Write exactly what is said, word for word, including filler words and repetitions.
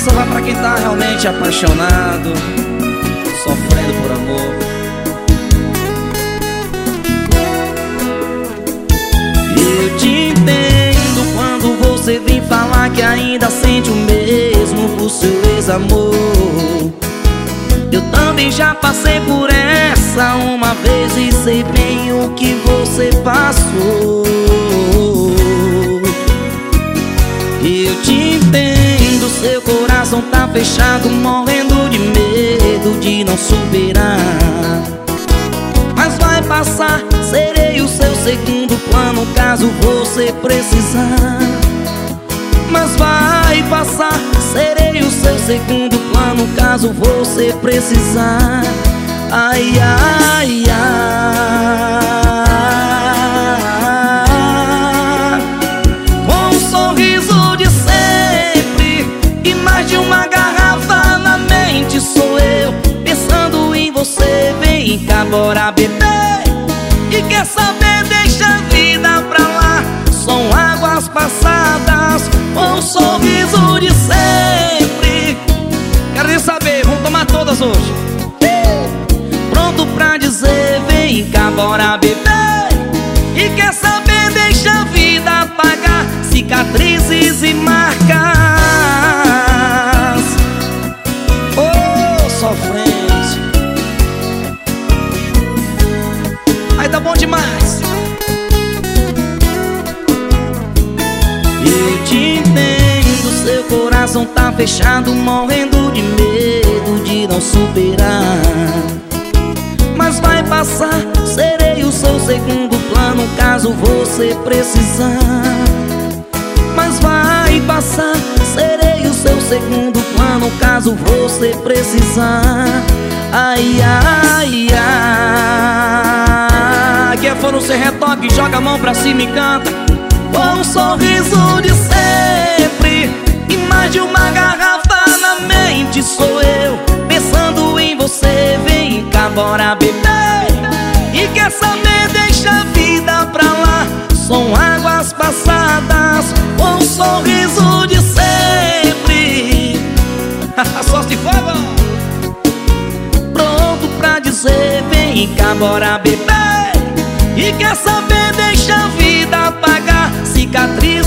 Essa vai pra quem tá realmente apaixonado, sofrendo por amor. Eu te entendo quando você vem falar que ainda sente o mesmo por seu ex-amor. Eu também já passei por essa uma vez e sei bem o que você passou. Eu te entendo, seu coração tá fechado, morrendo de medo de não superar. Mas vai passar, serei o seu segundo plano caso você precisar. Mas vai passar, serei o seu segundo plano caso você precisar. Ai, ai, ai. Com um sorriso de sempre e mais de uma garrafa na mente, sou eu pensando em você. Vem cá, bora beber. E quer saber, deixa a vida pra lá, são águas passadas. Com um sorriso de sempre. Quero nem saber, vamos tomar todas hoje. Pronto pra dizer, vem cá, bora beber. E quer saber, deixa a vida apagar cicatrizes e marcas. Oh, sofrência. Aí tá bom demais. Eu te entendo, seu coração tá fechado, morrendo de medo de não superar. Mas vai passar, serei o seu segundo plano caso você precisar. Mas vai passar, serei o seu segundo plano caso você precisar. Ai, ai, ai. Quem é fã no sem retoque, joga a mão pra cima e canta. Com um sorriso de sempre e mais de uma garrafa na mente, sou eu pensando em você. Vem cá, bora beber. E quer saber, deixa a vida pra lá, são águas passadas. Com um sorriso de sempre. Só se for bom. Pronto pra dizer, vem cá, bora beber. E quer saber, deixa a vida apagar cicatriz